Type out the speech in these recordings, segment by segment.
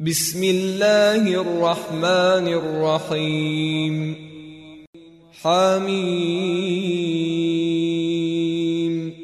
بسم الله الرحمن الرحيم حميم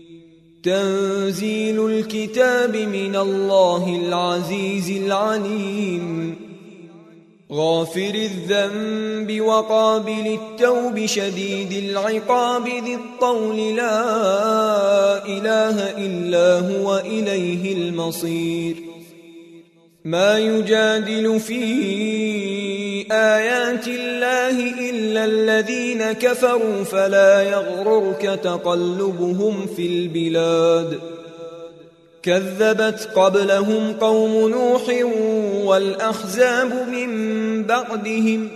تنزيل الكتاب من الله العزيز العليم غافر الذنب وقابل التوب شديد العقاب ذي الطول لا إله إلا هو إليه المصير ما يجادل في آيات الله إلا الذين كفروا فلا يغررك تقلبهم في البلاد كذبت قبلهم قوم نوح والأحزاب من بعدهم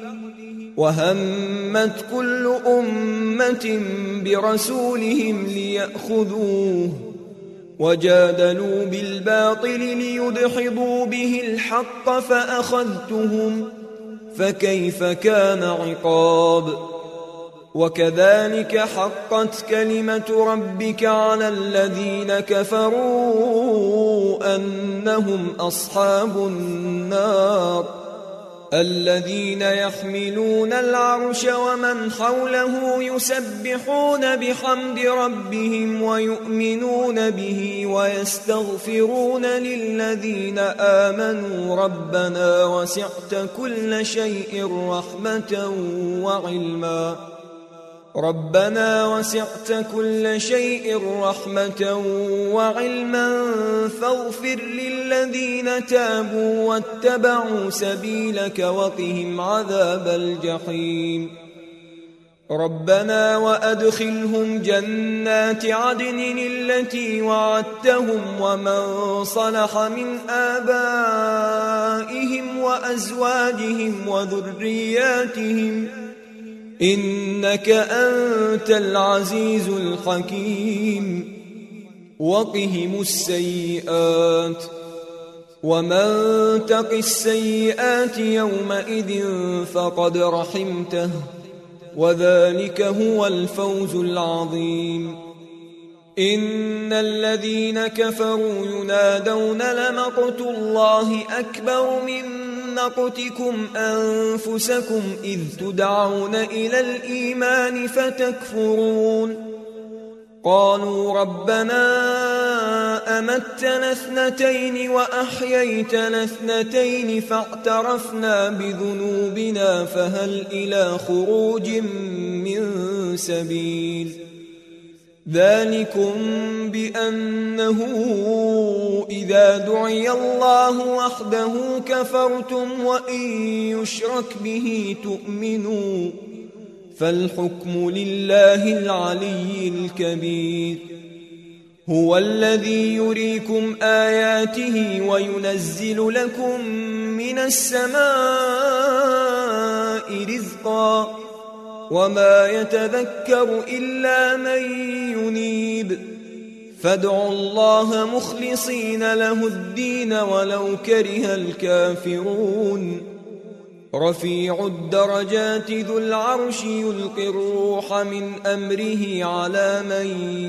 وهمت كل أمة برسولهم ليأخذوه وجادلوا بالباطل ليدحضوا به الحق فأخذتهم فكيف كان عقاب وكذلك حقت كلمة ربك على الذين كفروا أنهم أصحاب النار الذين يحملون العرش ومن حوله يسبحون بحمد ربهم ويؤمنون به ويستغفرون للذين آمنوا ربنا وسعت كل شيء رحمة وعلما فاغفر للذين تابوا واتبعوا سبيلك وقهم عذاب الجحيم ربنا وأدخلهم جنات عدن التي وعدتهم ومن صلح من آبائهم وأزواجهم وذرياتهم إنك أنت العزيز الحكيم وقهم السيئات ومن تق السيئات يومئذ فقد رحمته وذلك هو الفوز العظيم إن الذين كفروا ينادون لمقت الله أكبر من مقتكم أنفسكم إذ تدعون إلى الإيمان فتكفرون قالوا ربنا أمتنا اثنتين وأحييتنا اثنتين فاعترفنا بذنوبنا فهل إلى خروج من سبيل ذلكم بأنه إذا دعي الله وحده كفرتم وإن يشرك به تؤمنوا فالحكم لله العلي الكبير هو الذي يريكم آياته وينزل لكم من السماء رزقا وما يتذكر إلا من ينيب فادعوا الله مخلصين له الدين ولو كره الكافرون رفيع الدرجات ذو العرش يلقي الروح من أمره على من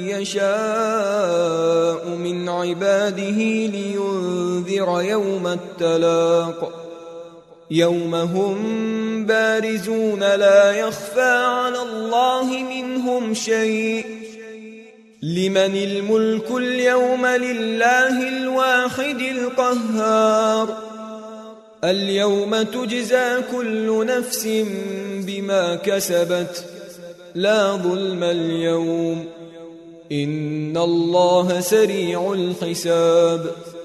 يشاء من عباده لينذر يوم التلاق يوم هم بارزون لا يخفى على الله منهم شيء لمن الملك اليوم لله الواحد القهار اليوم تجزى كل نفس بما كسبت لا ظلم اليوم إن الله سريع الحساب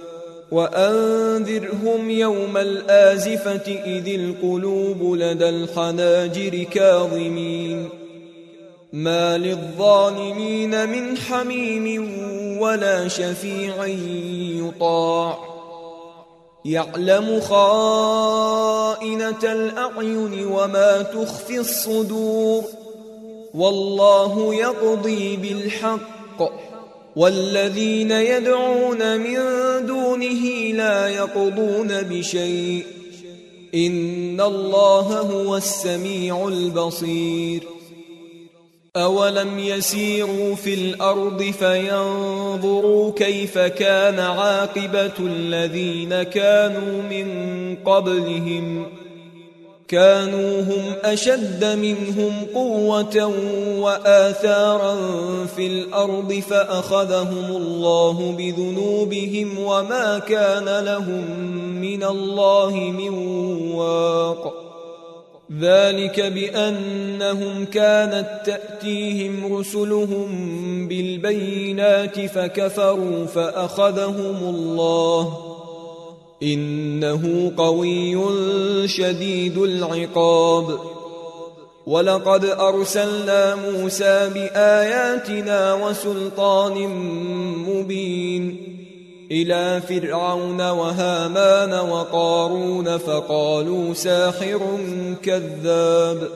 وأنذرهم يوم الآزفة إذ القلوب لدى الحناجر كاظمين ما للظالمين من حميم ولا شفيع يطاع يعلم خائنة الأعين وما تخفي الصدور والله يقضي بالحق والذين يدعون من دونه لا يقضون بشيء إن الله هو السميع البصير أولم يسيروا في الأرض فينظروا كيف كان عاقبة الذين كانوا من قبلهم كانوا هم أشد منهم قوة وآثارا في الأرض فأخذهم الله بذنوبهم وما كان لهم من الله من واق ذلك بأنهم كانت تأتيهم رسلهم بالبينات فكفروا فأخذهم الله إنه قوي شديد العقاب ولقد أرسلنا موسى بآياتنا وسلطان مبين إلى فرعون وهامان وقارون فقالوا ساحر كذاب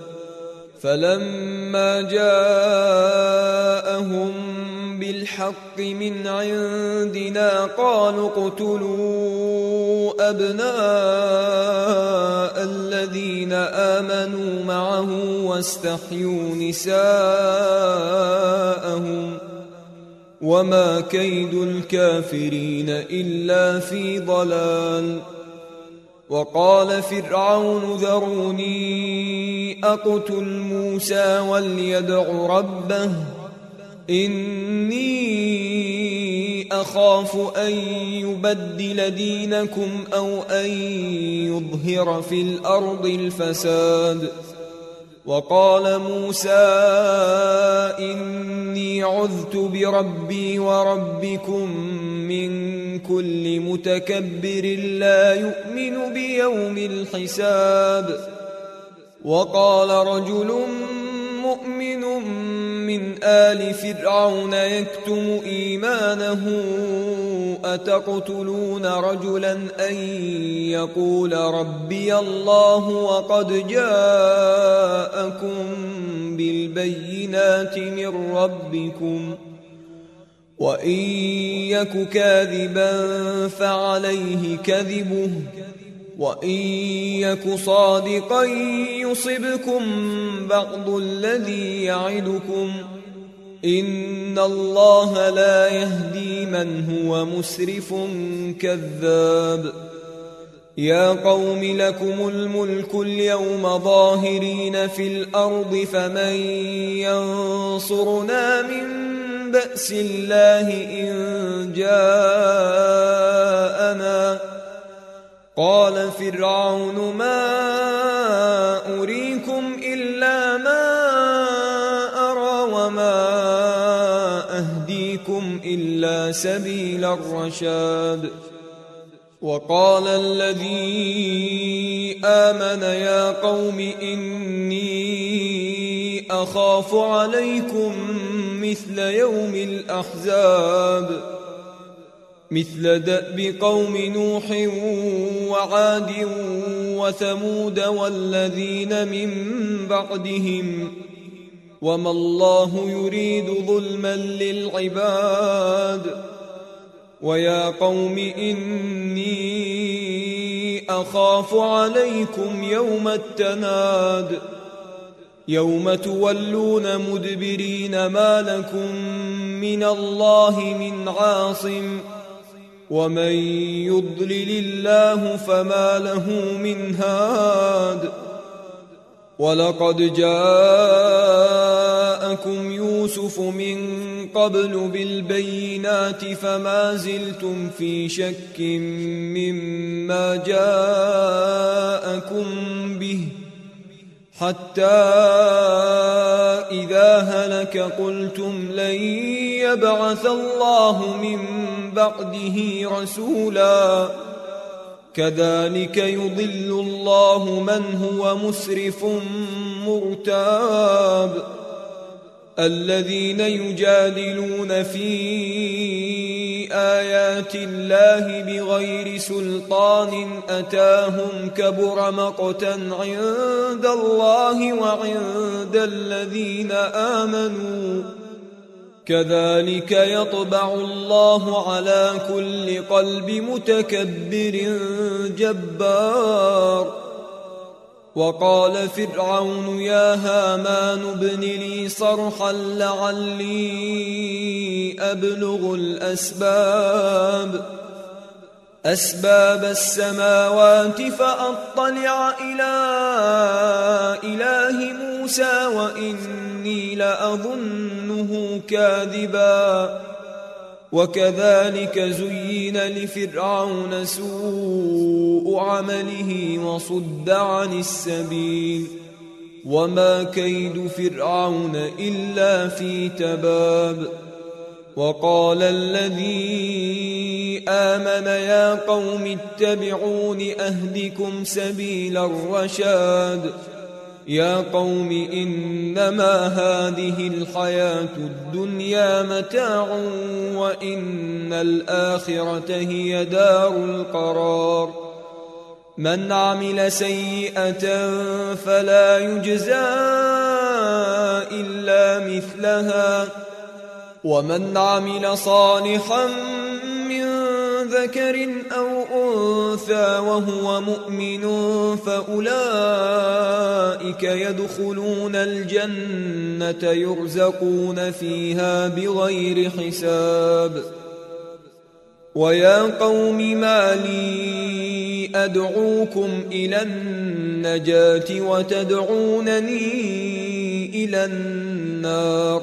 فلما جاءهم بالحق من عندنا قالوا اقتلوا أبناء الذين آمنوا معه واستحيوا نساءهم وما كيد الكافرين إلا في ضلال وقال فرعون ذروني أقتل موسى وليدع ربه إني أخاف أن يبدل دينكم أو أن يظهر في الأرض الفساد وقال موسى إني عذت بربي وربكم من كل متكبر لا يؤمن بيوم الحساب وقال رجل مؤمن من آل فرعون يكتم إيمانه أتقتلون رجلا أن يقول ربي الله وقد جاءكم بالبينات من ربكم وإن يك كاذبا فعليه كذبه وإن يك صادقا يصبكم بعض الذي يعدكم إن الله لا يهدي من هو مسرف كذاب يا قوم لكم الملك اليوم ظاهرين في الأرض فمن ينصرنا من بأس الله إن جاءنا قال فرعون ما أريكم إلا ما أرى وما أهديكم إلا سبيل الرشاد وقال الذي آمن يا قوم إني أخاف عليكم مثل يوم الأحزاب مثل دأب قوم نوح وعاد وثمود والذين من بعدهم وما الله يريد ظلما للعباد ويا قوم إني أخاف عليكم يوم التناد يوم تولون مدبرين ما لكم من الله من عاصم ومن يضلل الله فما له من هاد ولقد جاءكم يوسف من قبل بالبينات فما زلتم في شك مما جاءكم به حتى إذا هلك قلتم لن يبعث الله من بعده رسولا كذلك يضل الله من هو مسرف مرتاب الذين يجادلون في آيات الله بغير سلطان أتاهم كبر مقتا عند الله وعند الذين آمنوا كذلك يطبع الله على كل قلب متكبر جبار وقال فرعون يا هامان ابن لي صرحا لعلي أبلغ أسباب السماوات فأطلع إلى إله موسى وإني لأظنه كاذبا وكذلك زين لفرعون سوء عمله وصد عن السبيل وما كيد فرعون إلا في تباب وقال الذي آمن يا قوم اتبعون أهدكم سبيل الرشاد يا قوم إنما هذه الحياة الدنيا متاع وإن الآخرة هي دار القرار من عمل سيئة فلا يجزى إلا مثلها ومن عمل صالحا من ذكر أو أنثى وهو مؤمن فأولئك يدخلون الجنة يرزقون فيها بغير حساب ويا قوم ما لي أدعوكم إلى النجاة وتدعونني إلى النار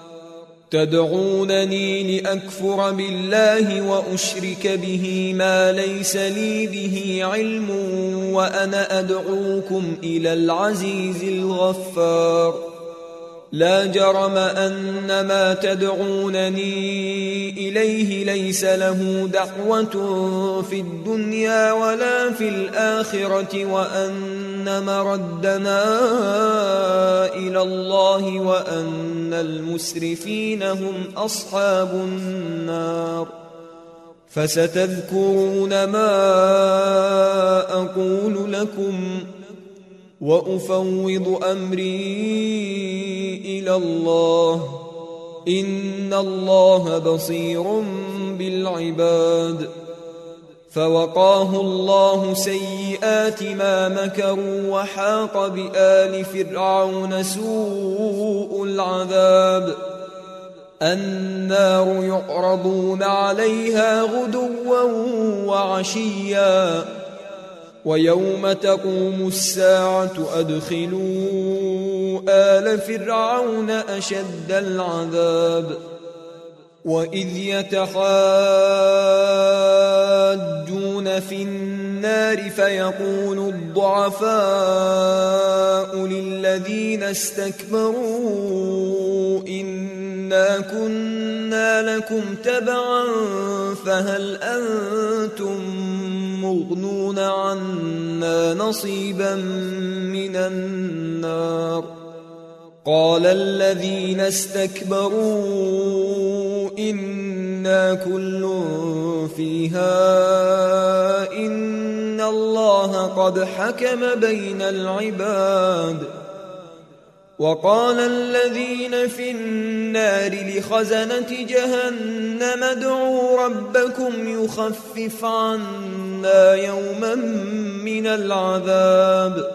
تدعونني لأكفر بالله وأشرك به ما ليس لي به علم وأنا أدعوكم إلى العزيز الغفار لا جرم أن ما تدعونني إليه ليس له دعوة في الدنيا ولا في الآخرة وأن مردنا إلى الله وأن المسرفين هم أصحاب النار فستذكرون ما أقول لكم وأفوض أمري إلى الله إن الله بصير بالعباد فوقاه الله سيئات ما مكروا وحاق بآل فرعون سوء العذاب النار يعرضون عليها غدوا وعشيا ويوم تقوم الساعة أدخلوا آل فرعون أشد العذاب وإذ يتحاجون في النار فيقول الضعفاء للذين استكبروا إنا كنا لكم تبعا فهل أنتم مغنون عنا نصيبا من النار قال الذين استكبروا إنا كل فيها إن الله قد حكم بين العباد وقال الذين في النار لخزنة جهنم ادعوا ربكم يخفف عنا يوما من العذاب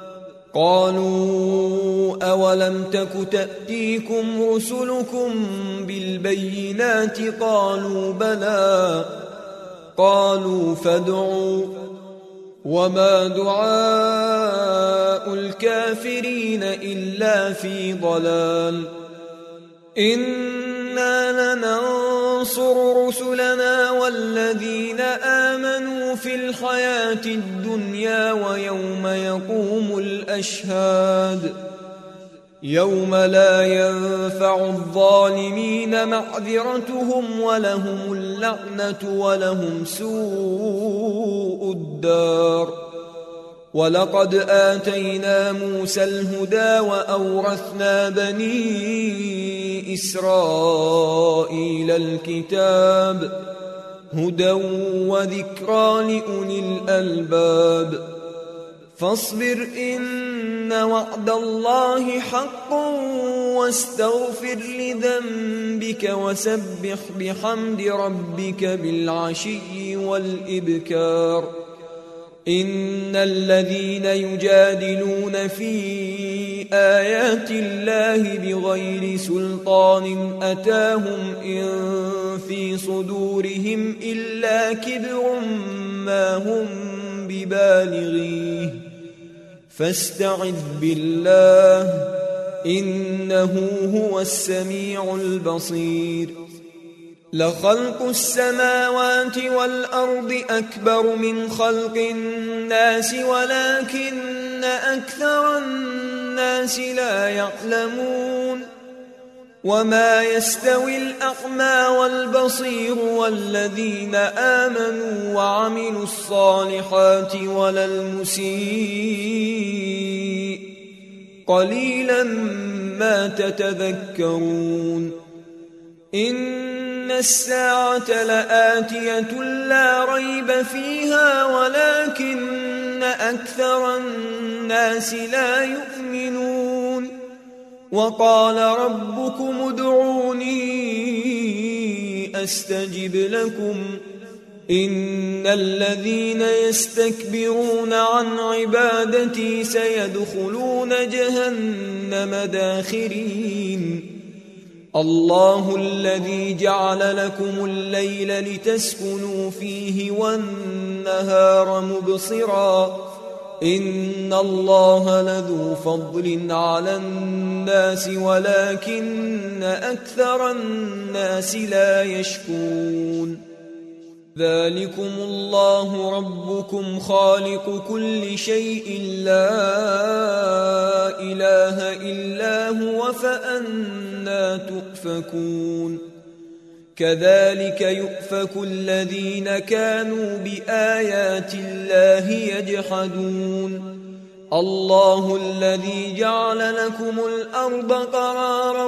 قالوا أولم تك تأتيكم رسلكم بالبينات قالوا بلى قالوا فادعوا وما دعاء الكافرين إلا في ضلال إنا لننصر رسلنا والذين آمنوا في الحياة الدنيا ويوم يقوم الأشهاد يوم لا ينفع الظالمين معذرتهم ولهم اللعنة ولهم سوء الدار ولقد آتينا موسى الهدى وأورثنا بني إسرائيل الكتاب هدى وذكرى لأولي الألباب فاصبر إن وعد الله حق واستغفر لذنبك وسبح بحمد ربك بالعشي والإبكار إن الذين يجادلون في آيات الله بغير سلطان أتاهم إن في صدورهم إلا كبر ما هم ببالغيه فاستعذ بالله إنه هو السميع البصير. لخلق السماوات والأرض أكبر من خلق الناس ولكن أكثر الناس لا يعلمون. وما يستوي الأعمى والبصير والذين آمنوا وعملوا الصالحات ولا المسيء قليلا ما تتذكرون. إن الساعة لآتية لا ريب فيها ولكن أكثر الناس لا يؤمنون. وقال ربكم ادعوني أستجب لكم إن الذين يستكبرون عن عبادتي سيدخلون جهنم داخرين. الله الذي جعل لكم الليل لتسكنوا فيه والنهار مبصرا إن الله لذو فضل على الناس ولكن أكثر الناس لا يشكرون. ذلكم الله ربكم خالق كل شيء لا إله إلا هو فأنى تؤفكون. كذلك يؤفك الذين كانوا بآيات الله يجحدون. الله الذي جعل لكم الأرض قرارا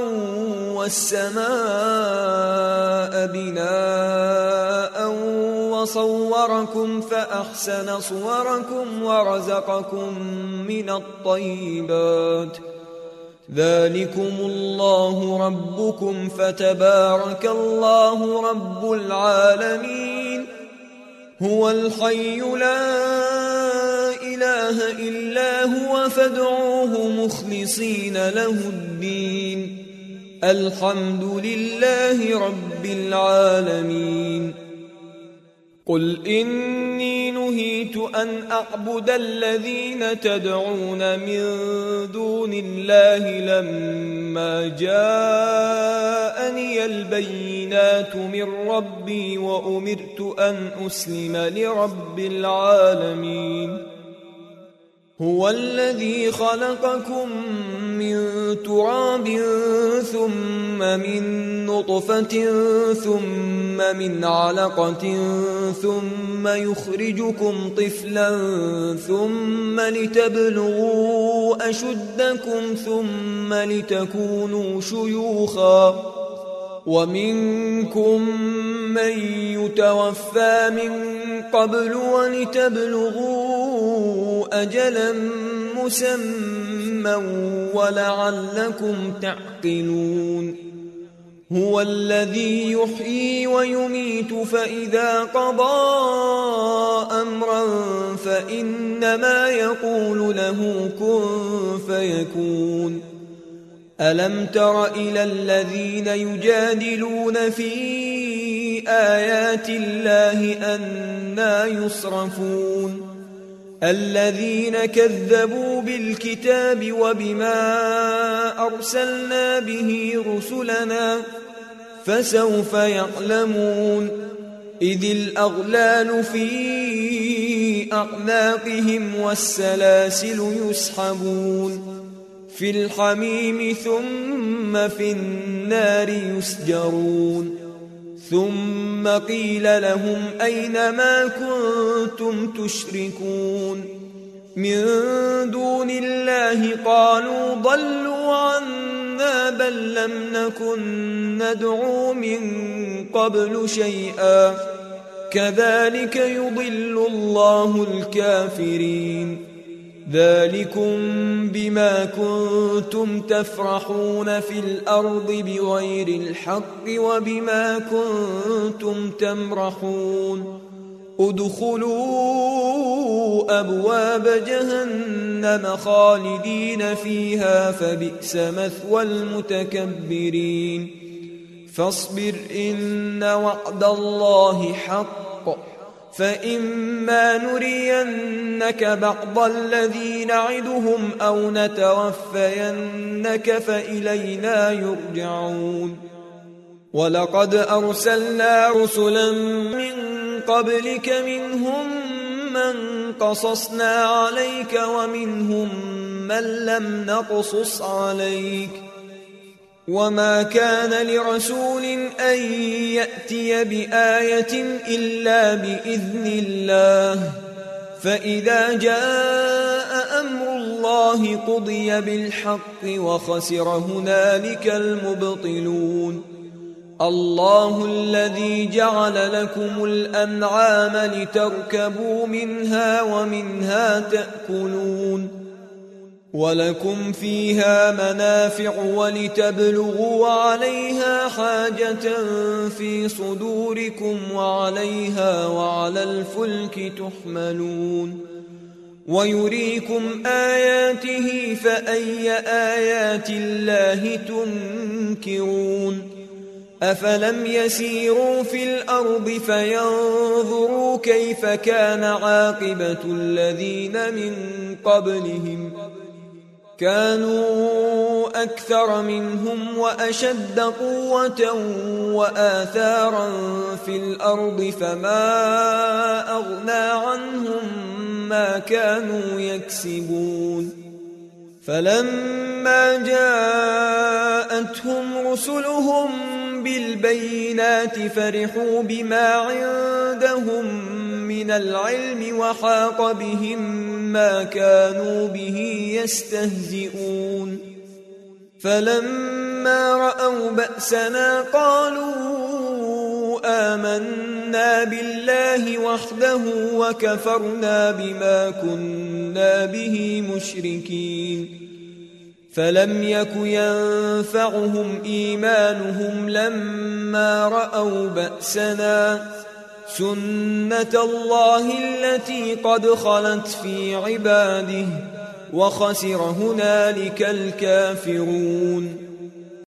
والسماء بناء وصوركم فأحسن صوركم ورزقكم من الطيبات. ذلكم الله ربكم فتبارك الله رب العالمين. هو الحي لا إله إلا هو فادعوه مخلصين له الدين الحمد لله رب العالمين. قل إني نهيت أن أعبد الذين تدعون من دون الله لما جاءني البينات من ربي وأمرت أن أسلم لرب العالمين. هو الذي خلقكم من تراب ثم من نطفة ثم من علقة ثم يخرجكم طفلا ثم لتبلغوا أشدكم ثم لتكونوا شيوخا ومنكم من يتوفى من قبل ولتبلغوا أجلا مسمى ولعلكم تعقلون. هو الذي يحيي ويميت فإذا قضى أمرا فإنما يقول له كن فيكون. ألم تر إلى الذين يجادلون في آيات الله أنى يصرفون. الذين كذبوا بالكتاب وبما أرسلنا به رسلنا فسوف يعلمون. إذ الأغلال في أعناقهم والسلاسل يسحبون في الحميم ثم في النار يسجرون. ثم قيل لهم أين ما كنتم تشركون من دون الله قالوا ضلوا عنا بل لم نكن ندعو من قبل شيئا كذلك يضل الله الكافرين. ذلكم بما كنتم تفرحون في الأرض بغير الحق وبما كنتم تمرحون. ادخلوا أبواب جهنم خالدين فيها فبئس مثوى المتكبرين فاصبر إن وعد الله حق فإما نرينك بعض الذي نعدهم أو نتوفينك فإلينا يرجعون ولقد أرسلنا رسلا من قبلك منهم من قصصنا عليك ومنهم من لم نقصص عليك وما كان لرسول أن يأتي بآية إلا بإذن الله فإذا جاء أمر الله قضي بالحق وخسر هنالك المبطلون الله الذي جعل لكم الأنعام لتركبوا منها ومنها تأكلون ولكم فيها منافع ولتبلغوا عليها حاجة في صدوركم وعليها وعلى الفلك تحملون ويريكم آياته فأي آيات الله تنكرون أفلم يسيروا في الأرض فينظروا كيف كان عاقبة الذين من قبلهم كانوا أكثر منهم وأشد قوة وآثارا في الأرض فما أغنى عنهم ما كانوا يكسبون فلما جاءتهم رسلهم بالبينات فرحوا بما عندهم من العلم وحاق بهم ما كانوا به يستهزئون فلما رأوا بأسنا قالوا آمنا بالله وحده وكفرنا بما كنا به مشركين فلم يك ينفعهم إيمانهم لما رأوا بأسنا سنة الله التي قد خلت في عباده وخسر هنالك الكافرون